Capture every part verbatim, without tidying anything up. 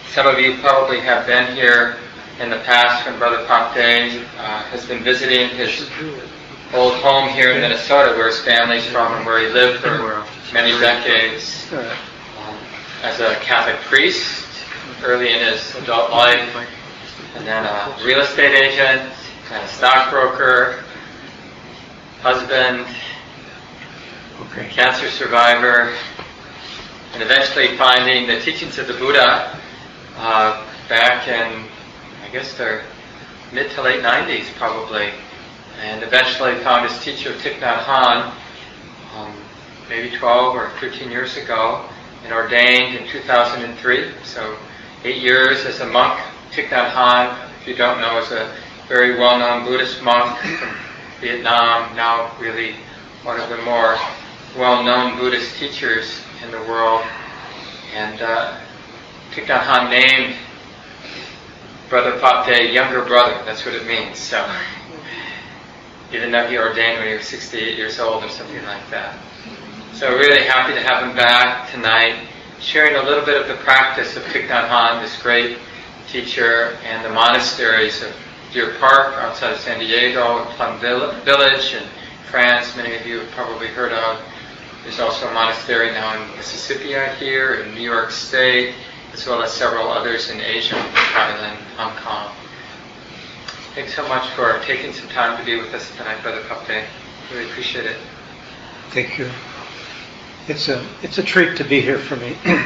Some of you probably have been here in the past when Brother Pakde uh, has been visiting his old home here in Minnesota, where his family's from and where he lived for many decades um, as a Catholic priest early in his adult life, and then a real estate agent, and a stockbroker, husband, okay. cancer survivor, and eventually finding the teachings of the Buddha uh, back in, I guess, their mid to late nineties probably, and eventually found his teacher Thich Nhat Hanh um, maybe twelve or thirteen years ago, and ordained in two thousand three, so eight years as a monk. Thich Nhat Hanh, if you don't know, is a very well-known Buddhist monk from Vietnam, now really one of the more well-known Buddhist teachers in the world. And uh, Thich Nhat Hanh named Brother Pakde younger brother. That's what it means. So, even though he ordained when he was sixty-eight years old or something like that. So really happy to have him back tonight, sharing a little bit of the practice of Thich Nhat Hanh, this great teacher, and the monasteries of Deer Park outside of San Diego, Plum Village in France, many of you have probably heard of. There's also a monastery now in Mississippi, I hear, in New York State, as well as several others in Asia, Thailand, Hong Kong. Thanks so much for taking some time to be with us tonight, Brother Pakde. Really appreciate it. Thank you. It's a it's a treat to be here for me. um,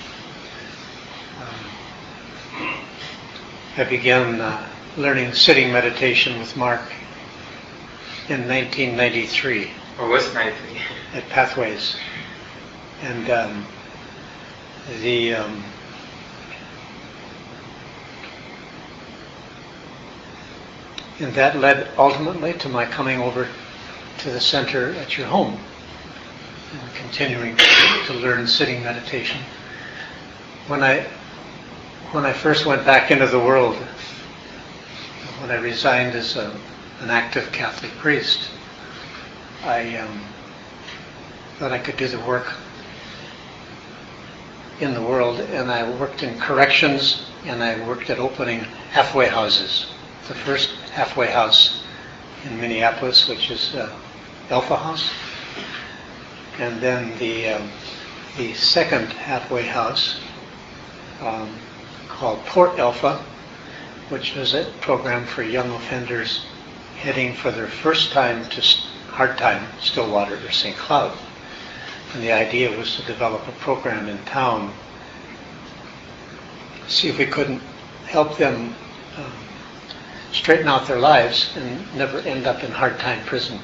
I began uh, learning sitting meditation with Mark in nineteen ninety-three. Or was it ninety-three? At Pathways. And um, the um, and that led ultimately to my coming over to the center at your home and continuing to learn sitting meditation. When I when I first went back into the world, when I resigned as a, an active Catholic priest, I um, thought I could do the work in the world, and I worked in corrections, and I worked at opening halfway houses. The first halfway house in Minneapolis, which is uh, Alpha House, and then the um, the second halfway house um, called Port Alpha, which was a program for young offenders heading for their first time to hard time Stillwater or Saint Cloud. And the idea was to develop a program in town, see if we couldn't help them um, straighten out their lives and never end up in hard time prison.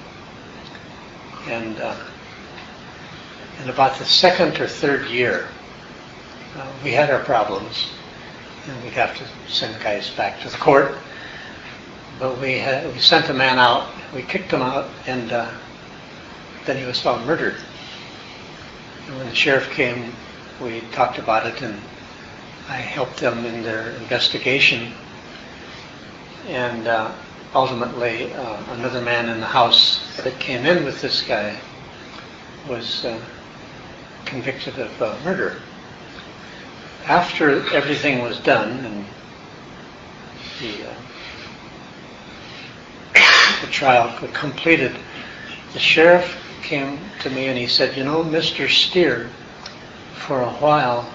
And uh, in about the second or third year, uh, we had our problems, and we'd have to send guys back to the court. But we had, we sent a man out, we kicked him out, and uh, then he was found murdered. And when the sheriff came, we talked about it, and I helped them in their investigation. And uh, ultimately, uh, another man in the house that came in with this guy was uh, convicted of uh, murder. After everything was done and the, uh, the trial was completed, the sheriff came to me and he said, "You know, Mister Steer, for a while,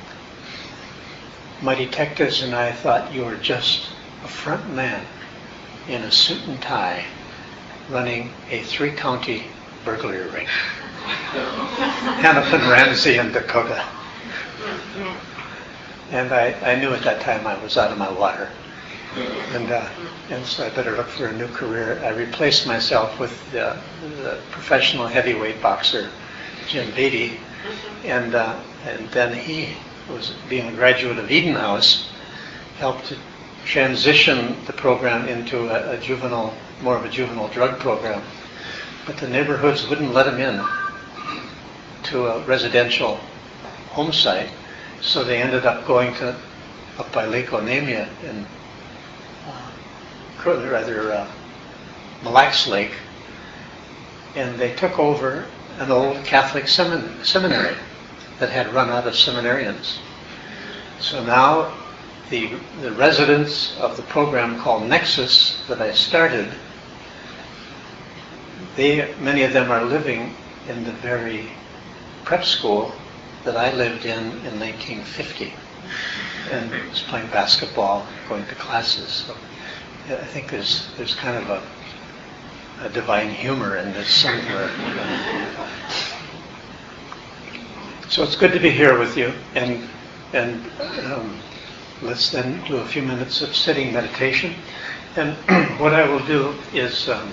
my detectives and I thought you were just a front man in a suit and tie running a three-county burglary ring. Hennepin, Ramsey, and Dakota." And I, I knew at that time I was out of my water. And uh, and so I better look for a new career. I replaced myself with uh, the professional heavyweight boxer, Jim Beatty. And, uh, and then he was, being a graduate of Eden House, helped to transition the program into a, a juvenile, more of a juvenile drug program. But the neighborhoods wouldn't let him in to a residential home site, so they ended up going to up by Lake Onemia in uh, rather uh, Mille Lacs Lake, and they took over an old Catholic semin- seminary that had run out of seminarians. So now the, the residents of the program called Nexus that I started, they, many of them are living in the very prep school that I lived in in nineteen fifty, and was playing basketball, going to classes. So yeah, I think there's there's kind of a, a divine humor in this somewhere. So it's good to be here with you, and and um, let's then do a few minutes of sitting meditation. And what I will do is um,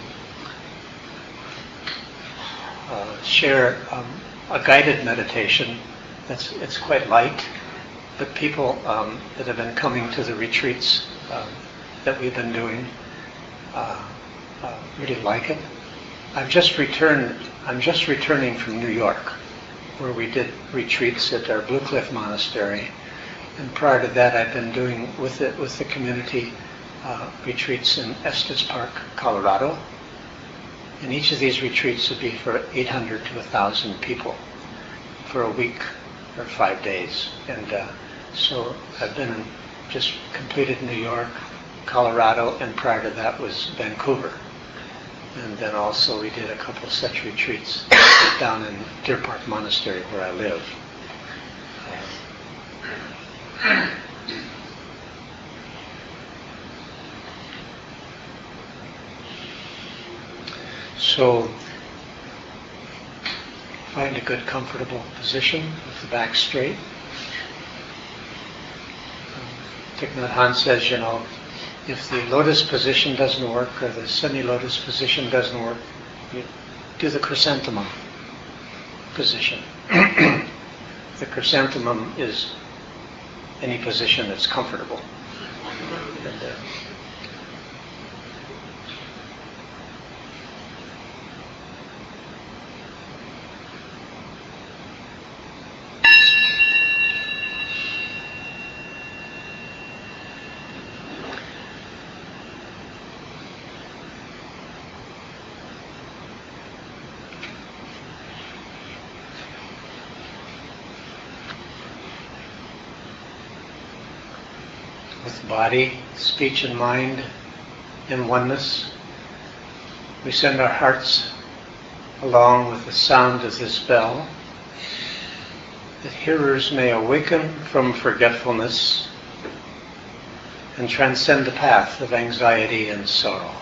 uh, share um, a guided meditation. That's it's quite light, but people um, that have been coming to the retreats um, that we've been doing uh, uh, really like it. I've just returned. I'm just returning from New York, where we did retreats at our Blue Cliff Monastery, and prior to that, I've been doing with it with the community uh, retreats in Estes Park, Colorado. And each of these retreats would be for eight hundred to one thousand people for a week or five days. And uh, so I've been in, just completed New York, Colorado, and prior to that was Vancouver. And then also we did a couple of such retreats down in Deer Park Monastery where I live. Uh, so find a good, comfortable position with the back straight. Um, Thich Nhat Hanh says, you know, if the lotus position doesn't work or the semi-lotus position doesn't work, you do the chrysanthemum position. The chrysanthemum is any position that's comfortable. And, uh, with body, speech, and mind in oneness, we send our hearts along with the sound of this bell, that hearers may awaken from forgetfulness and transcend the path of anxiety and sorrow.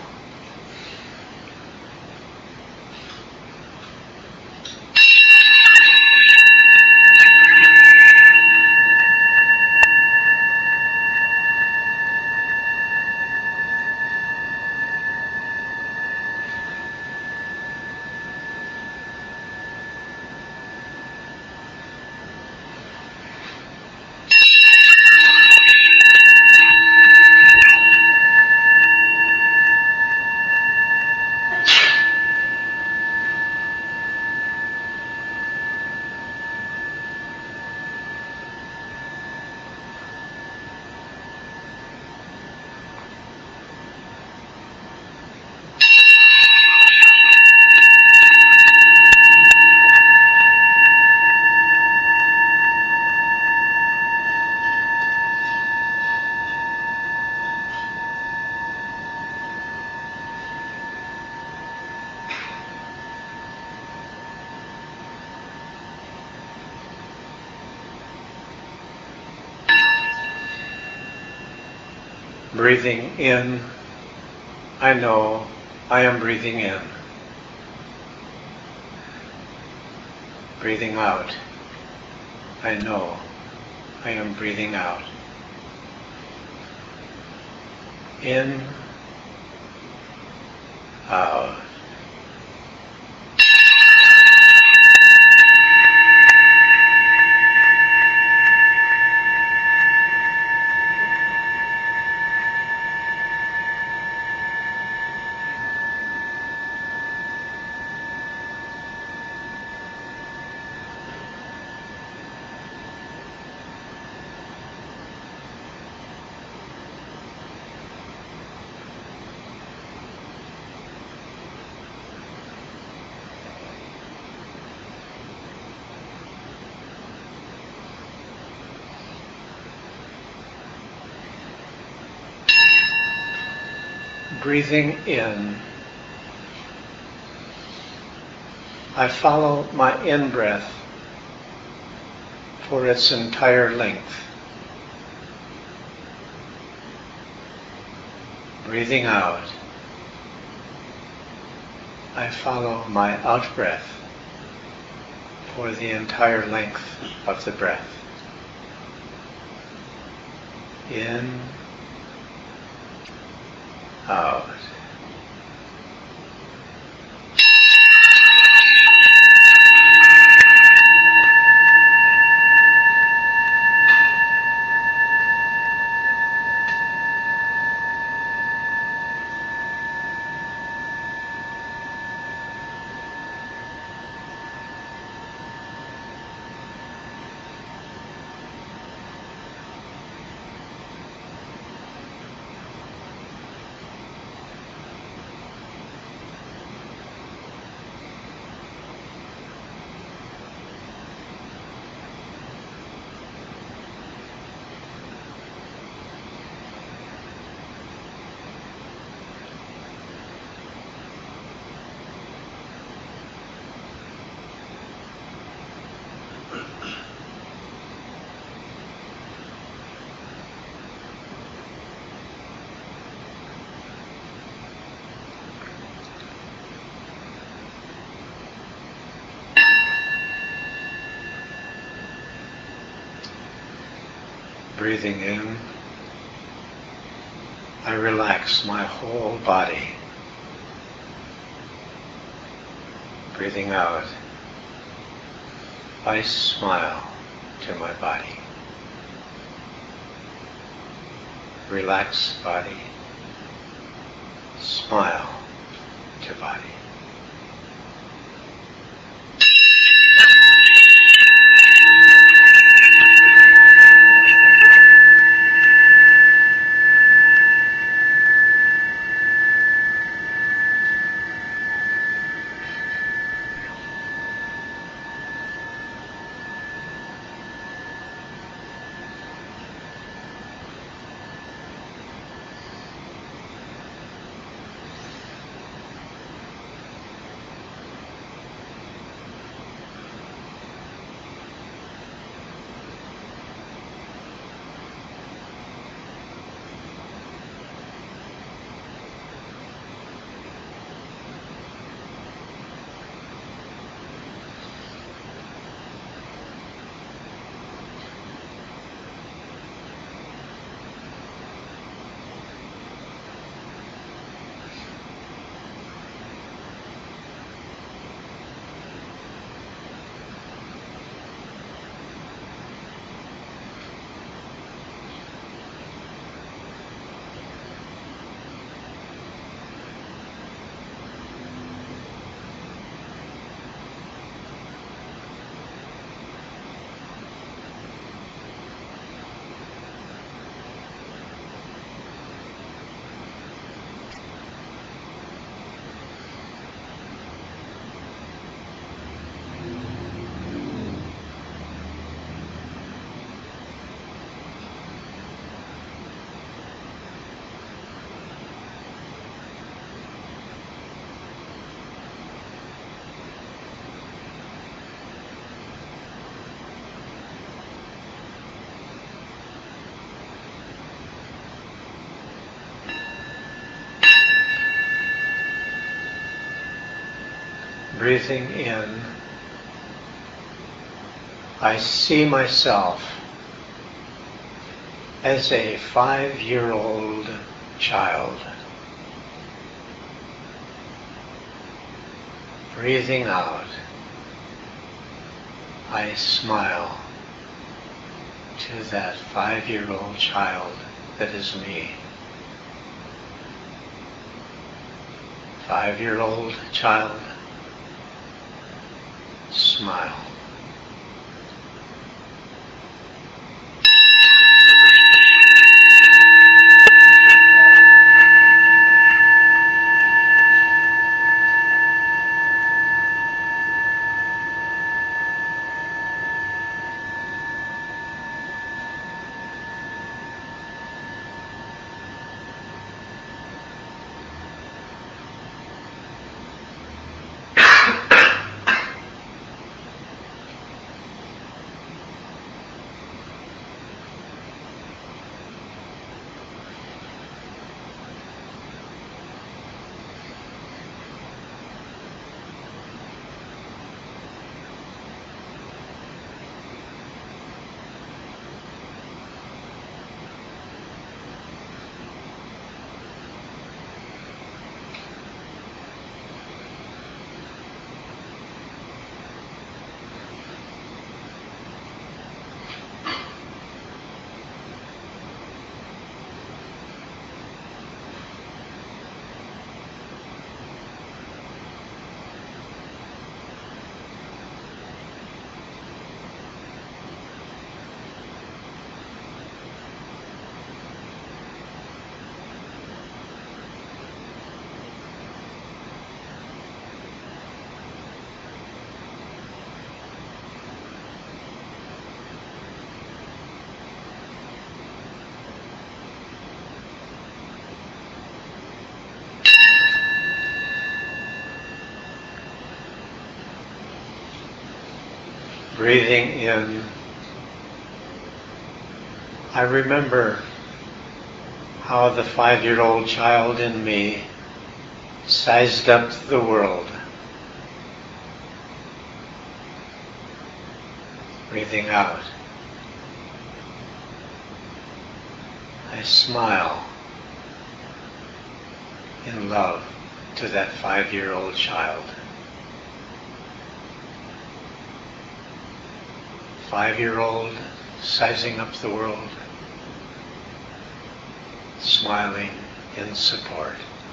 Breathing in, I know I am breathing in. Breathing out, I know I am breathing out. In, out. breathing in, I follow my in-breath for its entire length. Breathing out, I follow my out-breath for the entire length of the breath. In, out. Breathing in, I relax my whole body. Breathing out, I smile to my body. Relax body, smile to body. Breathing in, I see myself as a five-year-old child. Breathing out, I smile to that five-year-old child that is me. Five-year-old child, smile. Breathing in, I remember how the five-year-old child in me sized up the world. Breathing out, I smile in love to that five-year-old child. Five-year-old sizing up the world, smiling in support.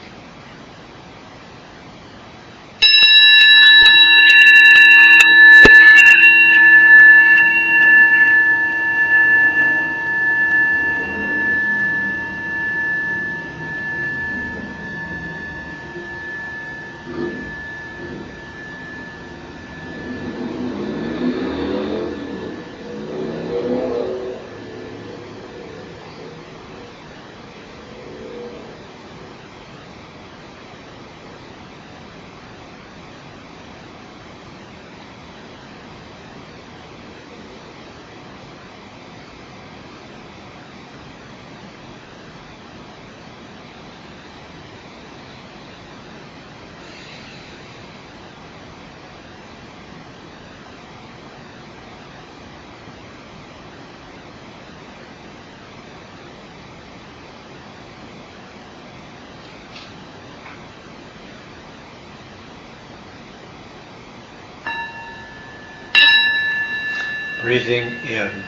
Breathing in,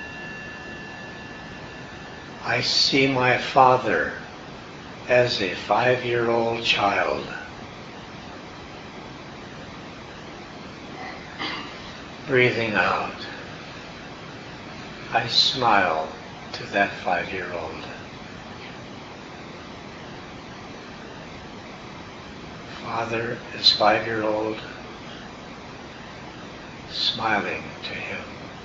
I see my father as a five-year-old child. Breathing out, I smile to that five-year-old. Father is five-year-old, smiling to him.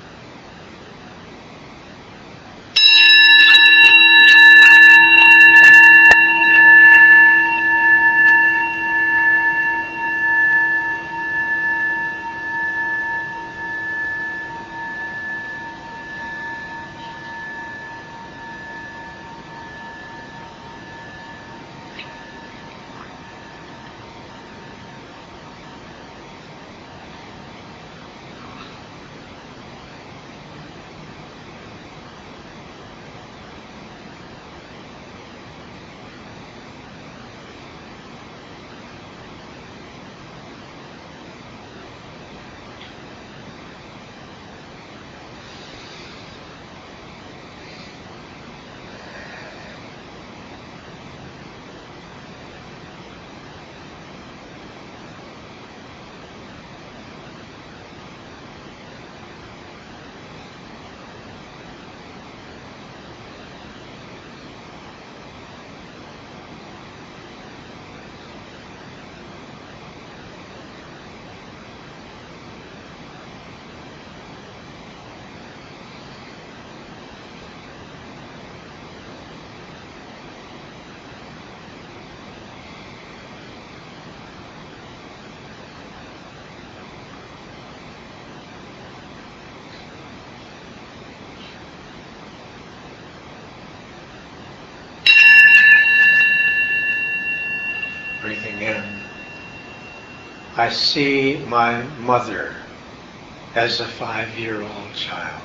Breathing in, I see my mother as a five-year-old child.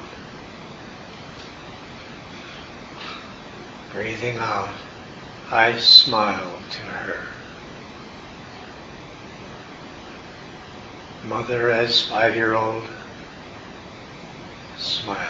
Breathing out, I smile to her. Mother as five-year-old, smiling.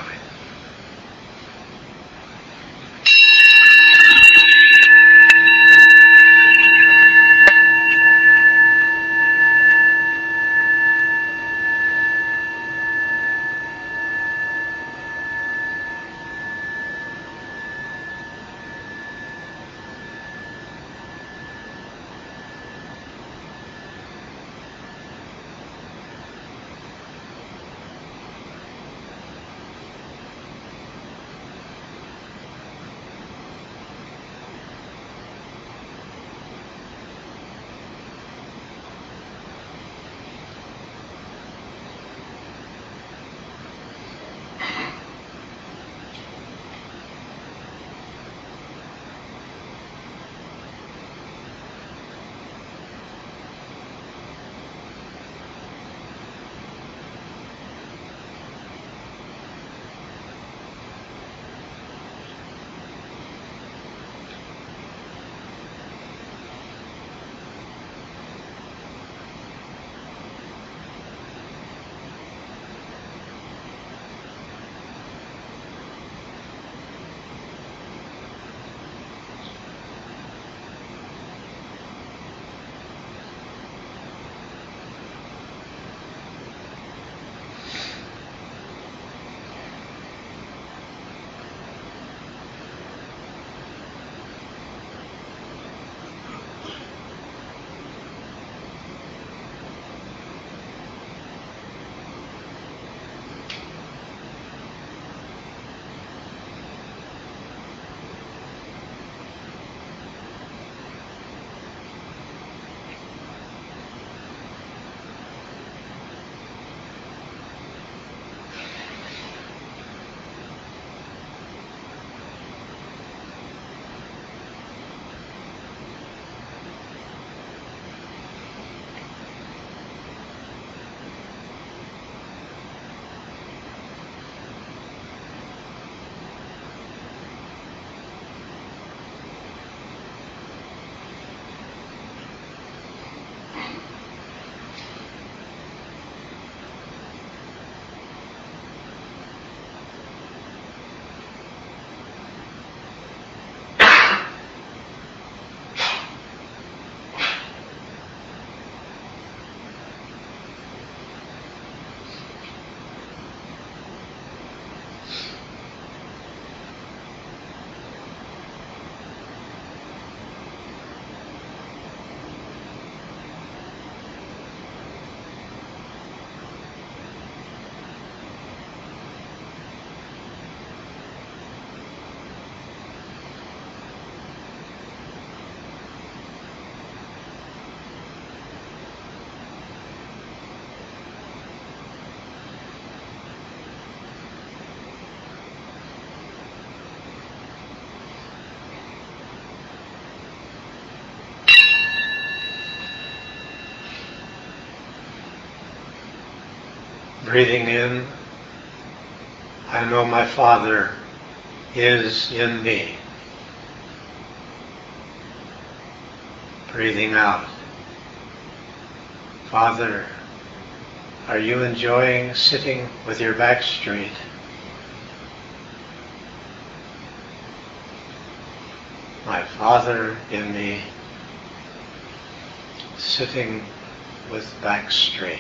Breathing in, I know my Father is in me. Breathing out, Father, are you enjoying sitting with your back straight? My Father in me, sitting with back straight.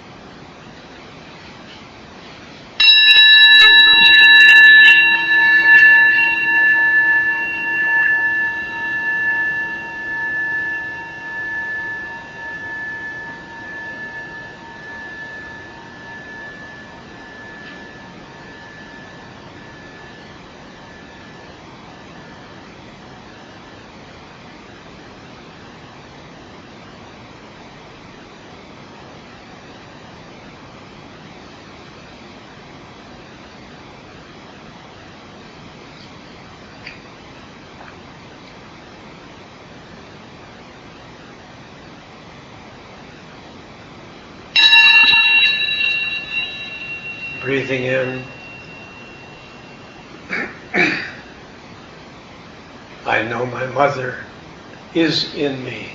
Breathing in, I know my mother is in me.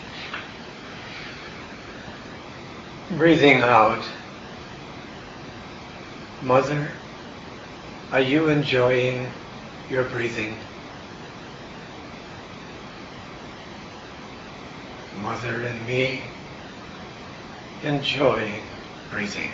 Breathing out, Mother, are you enjoying your breathing? Mother and me enjoying breathing.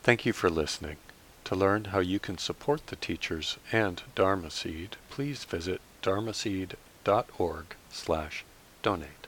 Thank you for listening. To learn how you can support the teachers and Dharma Seed, please visit dharmaseed dot org slash donate.